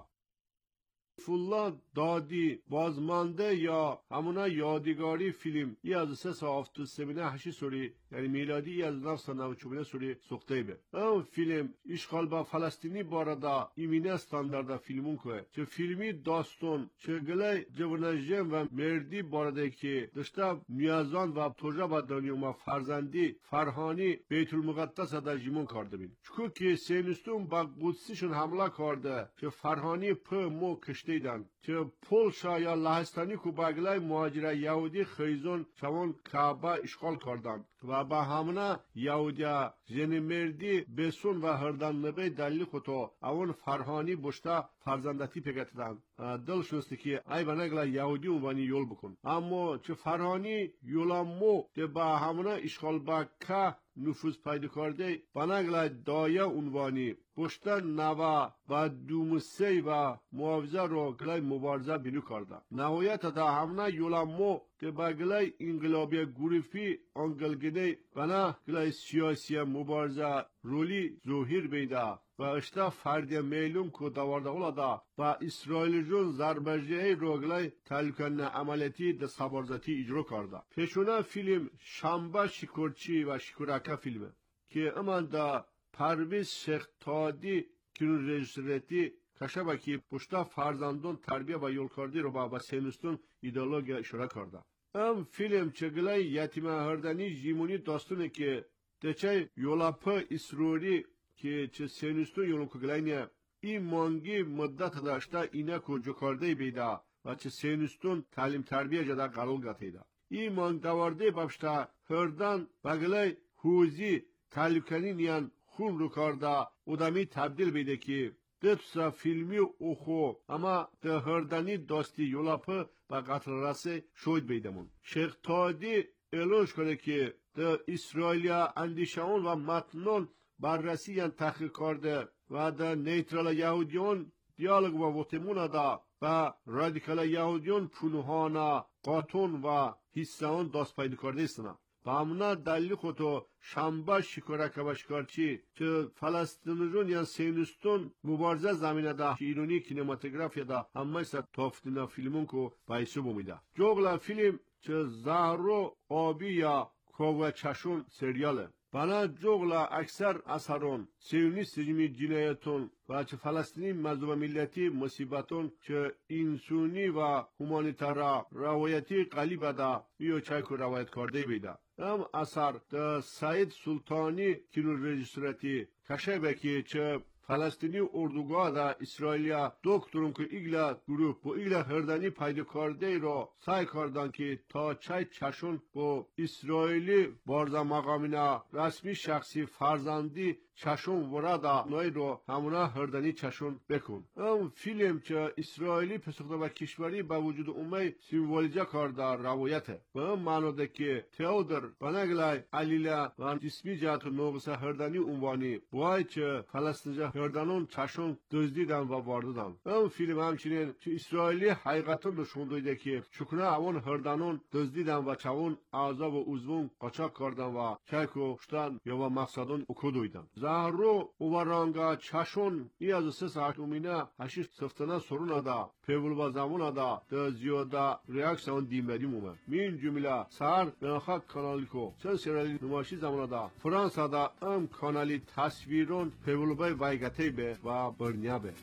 فولا دادی بازمانده یا همونا یادگاری فیلم ای از 3 هفته سمینه 8 سوری یعنی میلادی ای از 1994 سوری سوخته به اون فیلم اشغال با فلسطینی باردا ایمینه استاندارد فیلمون که چه فیلمی داستان چه گله جوانجم و مردی بارده که داشته میازان و توجه با دنیا فرزندی فرهانی بیت المقدس دا جیمون کرده بین چون که سینستون با قدسیشون حمله کرده که فرهانی مو دیدن که پولشا یا لهستانی که بگلای مهاجر یهودی خیزون چون کعبه اشغال کردند و با همونه یهودی زن مردی بسون و هردن نبی دلیل خودو اون فرهانی بشته فرزندتی پگتدن دل شنستی که ای بنگلا یهودی اونوانی یول بکن اما چه فرهانی یولامو که با همونه اشغال با که نفوذ پیدا کرده بنگلا دایه اونوانی پشتن نوا و دومسی و معاوضه رو گلای مبارزه بینو کرده نهایت دا همونه یولامو که با گلای انقلابی گروفی انگلگنه بنا گلای سیاسی مبارزه رولی ظهیر بیده و اشتا فردی میلوم که دوارده اولا دا با اسرائیل جون زربجهی رو گلای تلکن عملیتی دا سبارزتی اجرا کرده پیشونه فیلم شنبه شکرچی و شکرکه فیلمه که امان دا پرویز شیخ تادی کنون رژیسورتی کشبه که پشتا فرزندان تربیه و یول کردی رو با سینستون ایدئولوژی اشاره کرده ام فیلم چگلای یتیم هردنی ژیمونی داستونه که دچه یولاپا اسروری که چه سینستون یولون کگلای این مانگی مدت داشته اینه که جو کرده بیده و چه سینستون تعلیم تربیه جدا قرار گتیده این مانگ دوارده بابشتا هردن بگلای حوزی تعلیمکنی نیان خون رو کرده ادامی تبدیل بیده که دتسا فیلمی اوخو اما ده هردنی داستی یولاپا با قتل رسه شوید بیدمون شیخ تادی اعلانش کنه که ده اسرائیلیا اندیشان و متنان بررسی یان تحقیق کرده و ده نیترال یهودیون دیالوگ و وطمون دا و رادیکال یهودیون پنهانا قاتون و حسان داست پیدا کرده استنا و همونا دلیل خودو شنبه شکرکه و شکارچی که فلسطینیون یا سینستون مبارزه زمینه ده ایرانی کینماتوگرافیا ده همه سا تافتینا فیلمون که بایسو بومیده جوگلا فیلم که زهرو آبی یا کوه چشون سریاله بنا جوگلا اکثر اثرون سیونیست رژیم جنایتون و چه فلسطینی مظلوم ملتی مصیبتون چه انسانی و هومانیتارا روایتی قلیبه ده یا چایکو روایت کرده بیده ام اثر ده سعید سلطانی کینو رژیسورتی کشبه که چه فلسطینی اردوگاه دا اسرائیلیا دکترون که ایگلا گروه با ایگلا هردنی پیدا کرده را سعی کردن که تا چای چشون با اسرائیلی بارزا مقامینا رسمی شخصی فرزندی چشون وردا نای رو همونا هردنی چشون بکن ام فیلم که اسرائیلی پسخته و کشوری با وجود اومی سیمبولیزه کرده روایته و ام معنوده که تئودر بنگلای علیلا و جسمی جهت نوغسه هردنی عنوانی بای که فلسطینجا هردنون چشون دزدیدن و وارددن ام فیلم همچنین که اسرائیلی حقیقتون نشون داده که چکنه اون هردنون دزدیدن و چون اعضا و عضوون قاچاق کردن و چایکو شتن یا و مقصدون اکودویدن زهرو اوورانگا چشون ای از 3 ساعت اومینه هشیش سفتنه سرون دا پیول با زمان دا ده زیاده ریاکسیون دیمبری مومه مین جمله سهر بناخه کانالی کو چند سرالی نمایشی زمان دا فرانسا دا ام کانالی تصویرون پیول بای وایگته به و برنیا به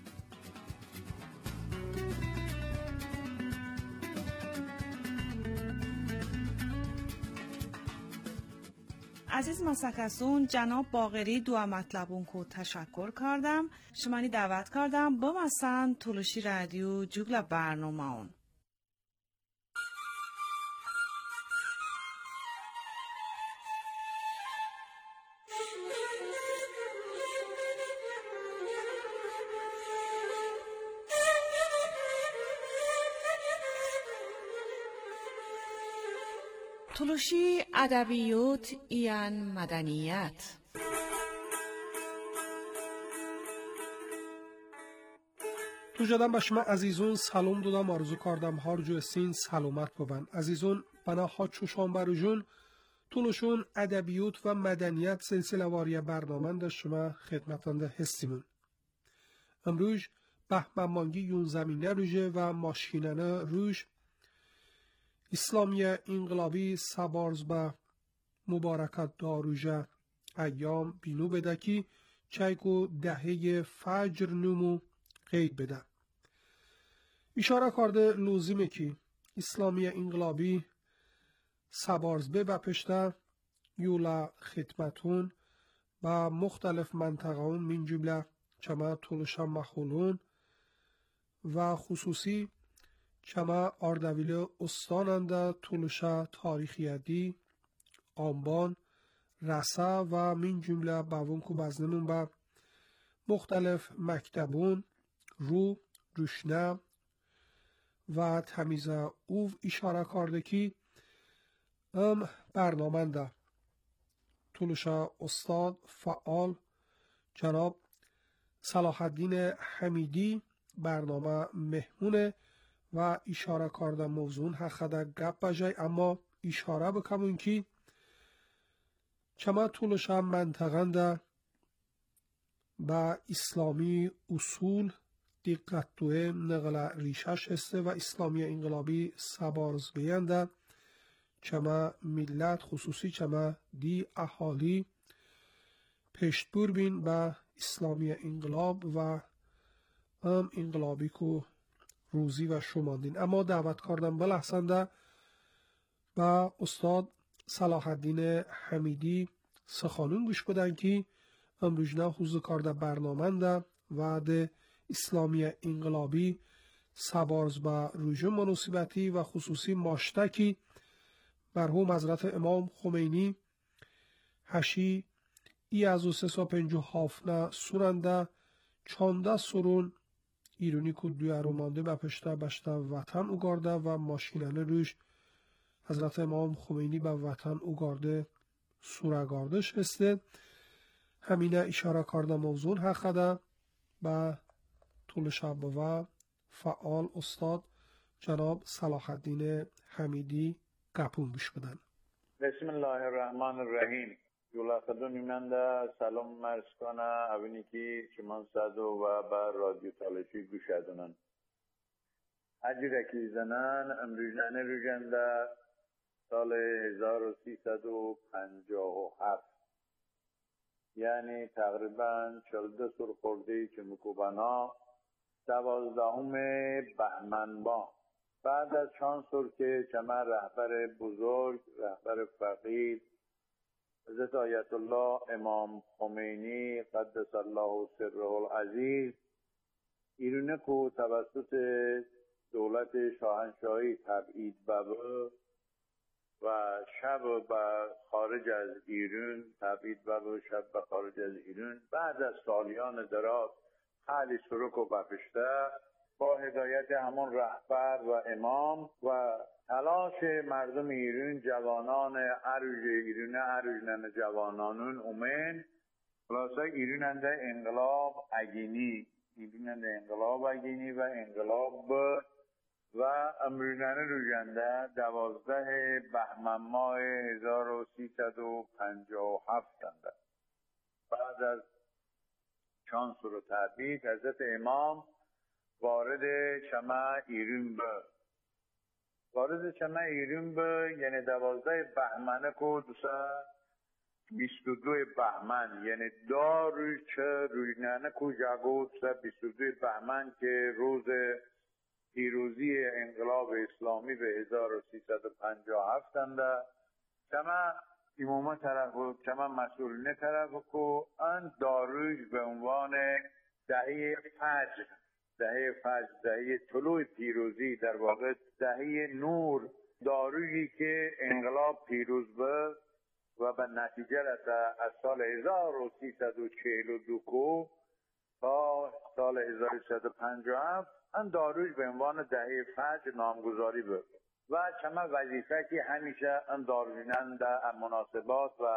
عزیز مسکسون جناب باقری دو مطلبون کو تشکر کردم شمانی دعوت کردم با مثلا تولشی رادیو جوگل برنامه اون تولشی ادبیات ایان مدنیت
تو جدم به شما عزیزون سلام دادم آرزو کردم هر جو سین سلامت ببن عزیزون بنا ها چوشان بروجون تولشون ادبیات و مدنیت سلسله واری برنامه دا شما خدمتانده هستیمون امروز بهمنمانگی یون زمینه روژه و ماشینانه روژ اسلامی انقلابی سبارز به مبارکت داروژه ایام بینو بده که چایکو دهه فجر نمو قید بده اشاره کرده لازمه که اسلامی انقلابی سبارز به پشته یولا خدمتون با مختلف منطقهون من جمله چما تولشان مخولون و خصوصی چما اردویل استاننده تولشا تاریخیدی آنبان رسه و من جمله باونکو بزنمون با مختلف مکتبون رو روشنه و تمیز او اشاره کرده که برنامه ده تولشا استاد فعال جناب صلاح الدین حمیدی برنامه مهمونه و اشاره کرده موضوع حقیقت گپ بجای اما اشاره بکنم که چما طولش هم منطقه ده با اسلامی اصول دقت دوه نقل ریشش هسته و اسلامی انقلابی سبارز بینده چما ملت خصوصی چما دی احالی پشتبور بین با اسلامی انقلاب و انقلابی که روزی و شماندین اما دعوت کردم بلحسنده با استاد صلاح الدین حمیدی سخانون گوش بدن که امروزنا حضور کرده برنامه ده و ده اسلامی انقلابی سبارز با روژه مناسبتی و خصوصی ماشتکی مرحوم حضرت امام خمینی هشی ای از 357 سورنده چانده سرون ایرونی که دوی ارومانده به پشته بشته وطن اوگارده و ماشینانه روش حضرت امام خمینی به وطن اوگارده سورگاردش هسته همینه اشاره کرده موضوع حقیقه به طول شب و فعال استاد جناب صلاح الدین حمیدی گپون گوش بدن.
بسم الله الرحمن الرحیم. یولا خدونی من ده سلام مرز کنه اوینی که چمان صدو و با رادیو تالشی گوش ادونن حجی رکی زنن امروزانه روژنده سال 1357 یعنی تقریبا 14 سر خورده که مکوبنا 12 بهمن با بعد از چند سر که چما رهبر بزرگ رهبر فقید حضرت آیت الله امام خمینی قدس الله سره العزیز ایرونه کو توسط دولت شاهنشاهی تبعید بابا و شب به خارج از ایران تبعید بابا شب به خارج از ایران بعد از سالیان دراز خیلی سرک و بپشته با هدایت همون رهبر و امام و تلاش مردم ایران جوانان عروج ایران عروجنن جوانانون اومن خلاصه ایراننده انقلاب اگینی و انقلاب و امروزانه روژنده 12 بهمن ماه 1357 کنده. بعد از چند سر و تبعید حضرت امام وارد چما ایرون به یعنی 12 بهمنه کو 22 بهمن یعنی روز چه روزنانه کو جاگو 22 بهمن که روز پیروزی انقلاب اسلامی به 1357 انده چما ایموما طرف و چما مسئولین طرف کو ان داروش به عنوان دهه فجر، دهه طلوع پیروزی، در واقع دهه نور، دارویی که انقلاب پیروز بود و به نتیجه رسید از سال 1342 تا سال 1357 ان داروش به عنوان دهه فجر نامگذاری بود و چما وظیفه که همیشه ان داروینان در مناسبات و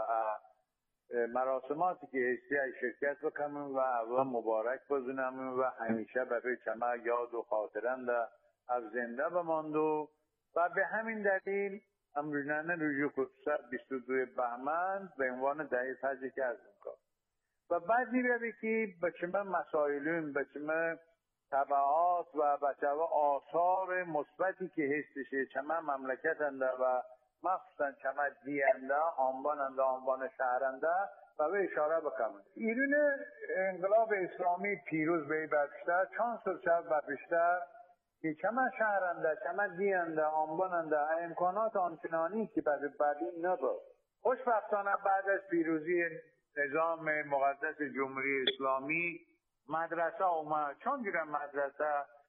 مراسماتی که هستی شرکت بکنم و مبارک بزنم و همیشه به چما یاد و خاطرند از زنده بماندو و به همین دلیل امروزانه رجوع خصوصا 22 بهمن به عنوان دهه فجر که از میکنم و بعد میبینی که به چما مسائلون، به چما تبعات و به چما آثار مثبتی که هستشه چما مملکتنده و مخصوصا چما دیانده، آنبان شهرنده و به اشاره بکنم. ایران انقلاب اسلامی پیروز به برشته، چند سال شب برشته که چما شهرنده، چما دیانده، آنباننده امکانات آنچنانی که بعدی نبود. خوشبختانه بعد از پیروزی نظام مقدس جمهوری اسلامی مدرسه اومد، چون گیرم مدرسه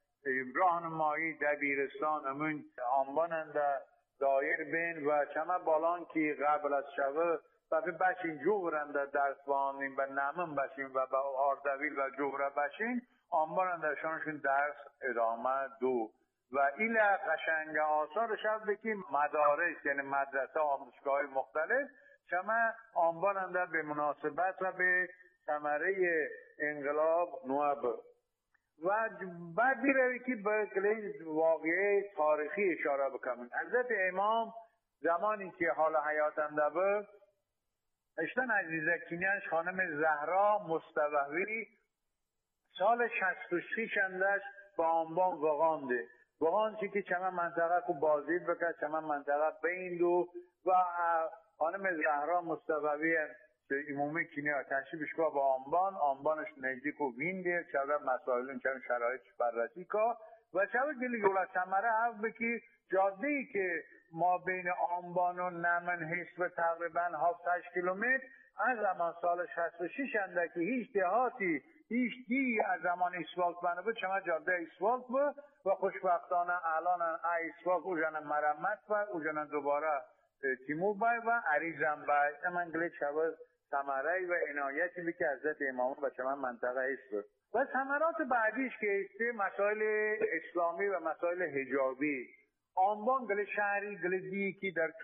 راهنمایی دبیرستان امون آنباننده دایر بین و چما بالان که قبل از شبه و به بچین جوورنده درس بانیم و نمم بشین و به آردویل و جووره بشین آنباننده شانشون درس ادامه دو و این قشنگ آثار شب که مدارس یعنی مدرسه آموزشگاه مختلف چما آنباننده به مناسبت و به ثمره انقلاب نواب و بعد بیروی که به واقعه تاریخی اشاره بکنم. حضرت امام زمانی که حال حیاتنده بود اشتن عزیزه کینیانش خانم زهرا مستوحی سال 66 اندش با آنبان وغانده وغان چی که چما منطقه کو بازدید بکرد چما منطقه بیندو و خانم زهرا مستوحی امام کینیا تشریفش که با آنبانش نزدیک و وینده چه مسائلون چه شرایطش بررسی که و چه گلی یولا سمره هفت بکی جاده ای که ما بین آنبان و نمن هست و تقریبا 7-8 کیلومتر از زمان سال 66 انده که هیچ دهاتی هیچ دی از زمان اسفالت بنده بود چما جاده اسفالت بود و خوشبختانه الان اسفالت او جانه مرمت و او جانه دوباره تیمور بای و عریضم بای من گلی چه ثمره و عنایتی بی که حضرت امام و چما منطقه است و ثمرات بعدیش که است مسائل اسلامی و مسائل حجابی آنبان گل شهری گل دی که در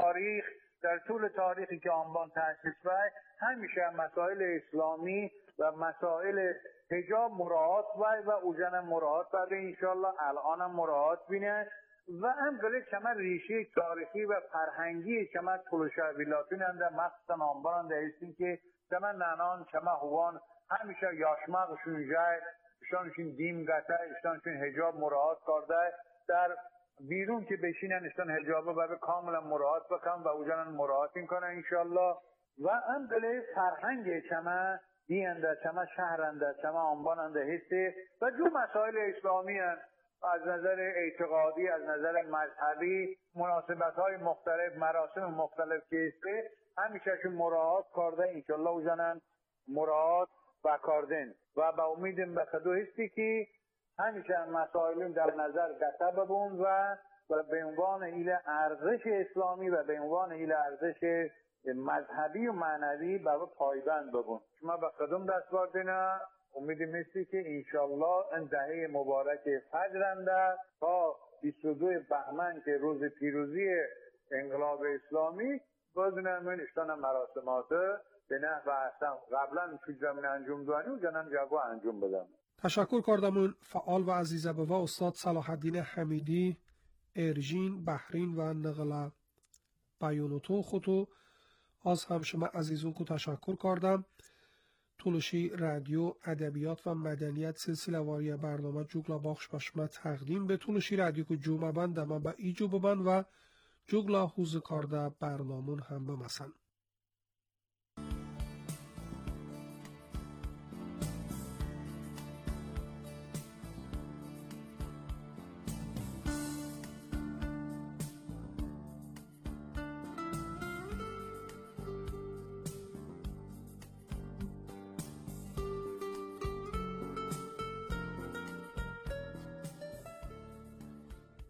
طول تاریخی که آنبان تأسیس بای همیشه مسائل اسلامی و مسائل حجاب مراعات بای و اوجن مراعات بای انشالله الان هم مراعات بینه و هم گله چما ریشه تاریخی و فرهنگی چما طولشه ویلاتون انده مخصوصا آنبان انده هستیم که چما ننان چما هوان همیشه یاشمقشون جای اشتانشون دیم گته اشتانشون حجاب مراعات کرده در بیرون که بشینن اشتان حجابه و به کاملا مراعات بکن و اوجانن مراعات این کنن انشالله و هم گله فرهنگ چما دینده چما شهرنده چما آنبان انده هسته و جو مسائل اسلامی هست از نظر اعتقادی از نظر مذهبی مناسبت‌های مختلف مراسم مختلف که است همیشه که مراعات کرده انشالله اوجانن مراعات بکردن و با امیدم به خدا هستی که همیشه مسائلون در نظر گرفته ببون و به عنوان ایل ارزش اسلامی و به عنوان ایل ارزش مذهبی و معنوی به پایبند ببون شما به خودم دستور دینا امیدم هستی که انشالله این دهه مبارک فجرنده تا 22 بهمن که روز پیروزی انقلاب اسلامی بدونم من اشتان مراسمات به نحو احسن قبلا تو زمین انجام دوانی و جنم جاگو انجام بدم.
تشکر کردمون فعال و عزیزه بوا استاد صلاح الدین حمیدی ارژین بحرین و نقل بیانوتو خودو از هم شما عزیزون کو تشکر کردم. تولشی رادیو ادبیات و مدنیت سلسله واری برنامه جوگلا بخش به شما تقدیم به تولشی رادیو کو جمعه بند ما به ایجو ببن و جوگلا حوز کارده برنامون هم بمسن.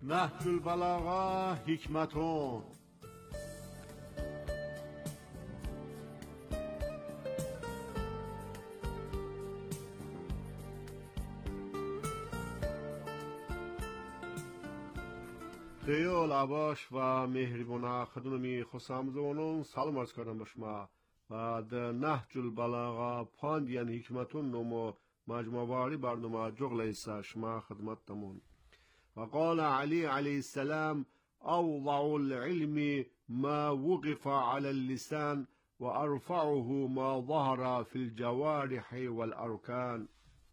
نهج البلاغه حکمتون. خیال عباش و مهربانه خدمت خوشامزونون سلام عرض کردم به شما و در نهج البلاغه پاندیان حکمتون نمو مجموعه واری برنامه جغل ایسا شما خدمتتمون. وقال علي عليه السلام أوضع العلم ما وقف على اللسان وأرفعه ما ظهر في الجوارح والأركان.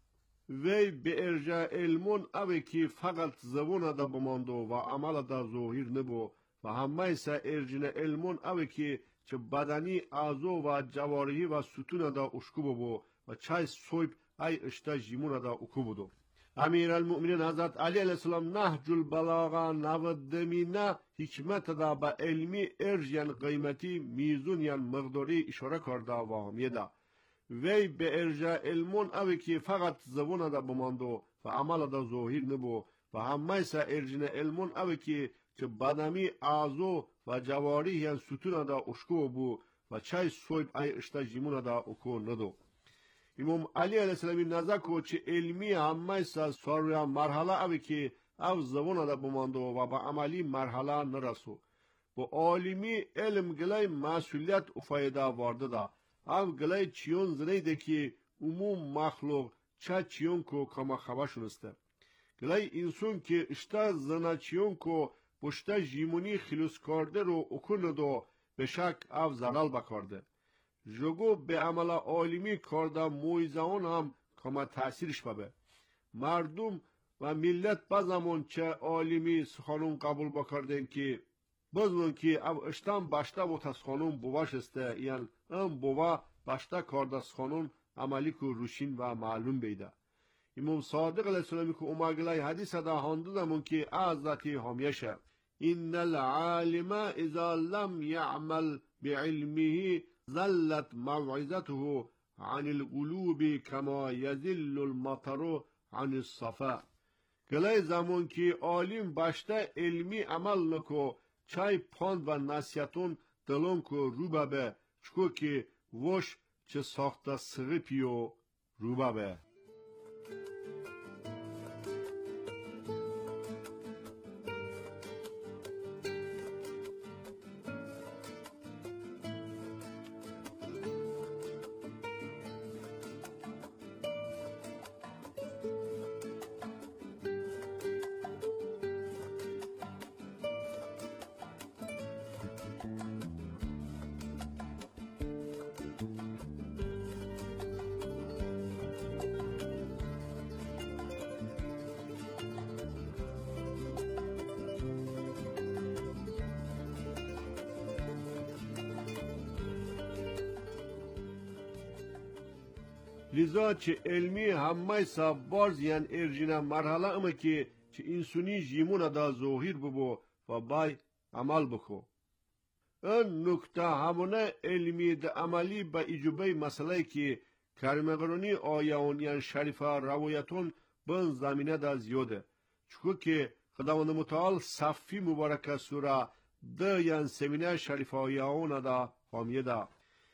وی به ارجاع علمون اوی که فقط زبون دا بماندو و عمل دا ظاهر نبو و همه ایسا ارجین علمون اوی که چه بدنی اعضو و جوارحی و ستون دا اشکو بو و چای سویب ای اشتا جیمون دا اکو بودو. امیر المؤمنین حضرت علی علیه السلام نهج البلاغه نودمینه حکمت دا با علمی ارجین قیمتی میزون یا مقداری اشاره کرده و همیه دا. وی به ارجاع علمون اوی که فقط زبون دا بماندو و عمل دا ظاهر نبو و همه سا ارجین علمون اوی که بدنی اعضو و جواری یا ستون دا اشکو بو و چای سویب ای اشتا جیمون دا اکو ندو. امام علی علیه السلام نزدیک چه علمی همه سال مرحله اوی که او زبون دا بماندو و با عملی مرحله نرسو. با عالمی علم گلای مسئولیت و فایده وارده دا. او گلای چیون زنیده که عموم مخلوق چه چیون کو کما خبر شنسته. گلای انسان که اشتا زنا چیون کو پشتا جیمونی خلوص کرده رو اکن دو به شک او زرال بکارده. جگو به عمل عالمی کرده مویزان هم کما تأثیرش ببه. مردم و ملت بزمون چه عالمی سخانون قبول بکردن که بزمون که او اشتام باشتا و تسخانون بواش استه یعنی ام بوا باشتا کرده سخانون عملی که روشین و معلوم بیده. امام صادق علیه السلامی که اومگلای حدیث دا هانده دمون که حضرتی همیشه این العالم اذا لم يعمل بعلمه ظلت موعظته عن القلوب كما يذل المطر عن الصفا. گلای زمان که عالم باشتا علمی عمل نکو چای پاند و نصیحتون دلون که روبه به چکو که وش چه ساخته سغپی و روبه به. لذا چه علمی همه سا باز یعن ارجین مرحله اما که چه انسونی جیمون دا ظاهر ببو و بای عمل بکو. این نکته همونه علمی دا عملی با ایجوبه مسئله که کرمگرونی آیون یعن شریفه روایتون بن زمینه دا زیاده. چکو که خداوند متعال صفی مبارکه سوره ده یعن سمینه شریفه آیون دا فامیه دا.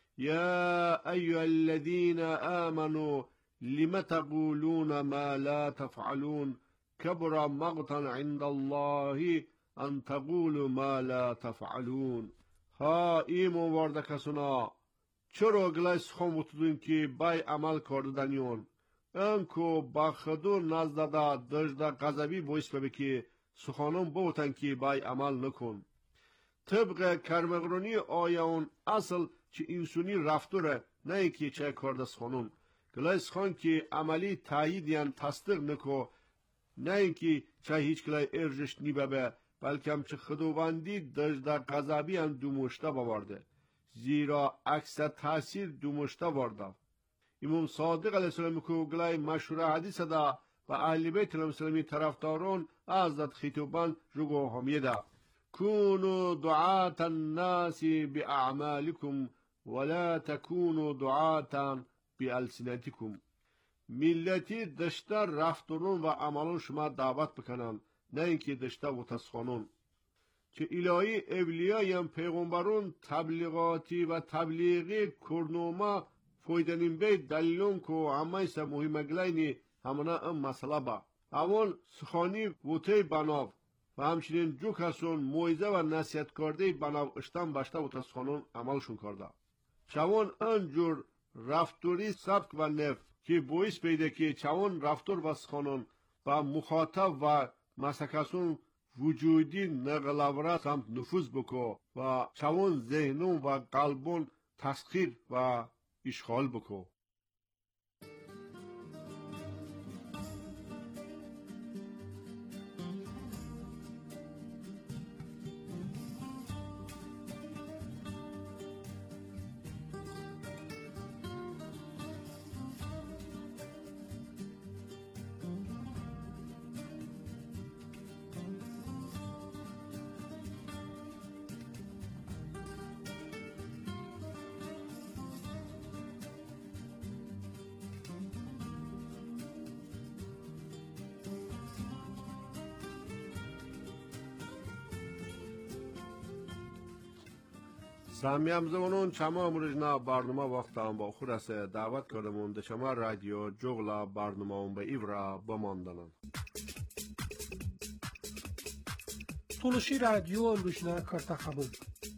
يا أيها الذين آمنوا لم تقولون ما لا تفعلون كبر مقتا عند الله أن تقولوا ما لا تفعلون. ها ایمون وارده کسونا چرا گلای سخون بودن که بای عمل کردنیون انکو با خدو نزده دجده قذبی باعث ببه که سخانون بودن که بای عمل نکن. طبق کرمگرونی آیون اصل چه انسونی رفتوره نه اینکه چه کرده سخانون گلای سخان که عملی تایید یعن تصدیق نکو نه اینکه چه هیچ گلای ارجش نیبه بلکه هم چه خداوندی دجده قذبی هم دومشته بوارده زیرا عکس تاثیر دومشته وارده. امام صادق علیه السلام که گلای مشهور حدیث دا و اهل بیت الاسلامی طرفداران حضرت خطیبان جگو همیه دا كونوا دعاة الناس بأعمالكم ولا تكونوا دعاة بألسنتكم. ملتی دشتر رفتارون و عملون شما دعوت بکنن نه اینکه دشته و تسخانون که الهی اولیایم پیغمبرون تبلیغاتی و تبلیغی کرنوما فویدنین بید دلیلون که همه ایسا مهمگلینی همانه ام مسئله با اول سخانی وطه بناو و همچنین جو کسون مویزه و نصیحت کرده بناو اشتن بشته و تسخانون عملشون کرده چون انجور رفتوری سبک و نف که باعث پیده که چون رفتور و سخانون و مخاطب و مسکسون وجودی نقلوره سمت نفوذ بکو و چون ذهنون و قلبون تسخیر و اشغال بکو سامیم زمانون چما امروزنا برنامه وقت هم با خود است دعوت کردمون ده چما رادیو جغلا برنامه هم به ایورا بماندنن
تولوشی رادیو امروزنا کرتا خبون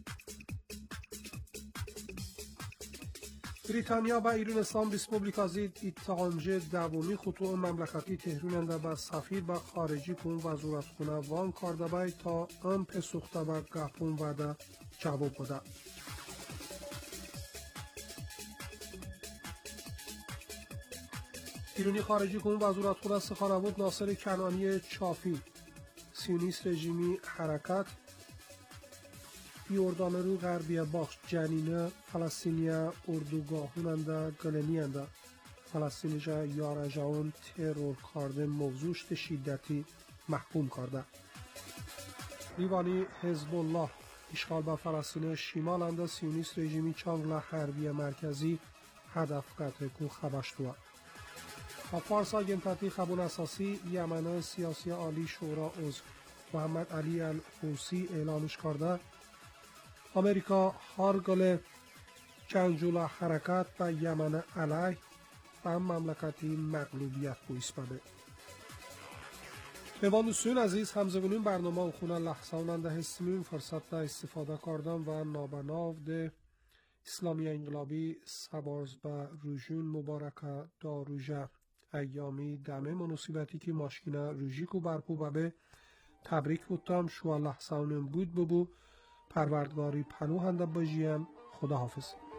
بریتانیا و ایرانستان ریسپوبلیکا زید اتهامچه دومی خطوط مملکتی تهراننده به سفیر و خارجی کن وزارتخانه وان کرده باید تا ام پسوخته به گپون وعده جواب بده. ایرانی خارجی کن وزارتخانه سخنگوی ناصر کنعانی چافی سیونیست رژیمی حرکت یوردانرو غربی باخش جنینه فلسطینیا اردوگاهوننده گلنینده فلسطینجا یارجاون ترور کرده موضوعشت شدتی محکوم کرده لیوانی حزب الله اشغال به فلسطین شمالنده سیونیست رژیمی چانگلا حربی مرکزی هدف قطع کو خبشتوه و فارس آگنتاتی خبون اساسی یمن سیاسی عالی شورا عضو محمد علی الحوسی اعلامش کرده امریکا هارگل جنگجولا حرکت و یمن علیه و مملکتی مغلوبیت بویس بده. به دوستان عزیز همزگونین برنامه و خونه لحظاننده هستیم فرصت استفاده کردن و نابناو ده اسلامی انقلابی سبارز به روژون مبارکه داروژه ایامی دمه مناسبتی که ماشکینه روژی کو برپو ببه تبریک بودم شو لحظانین بود ببو پروردگاری پنوهنده بجیم خدا حافظ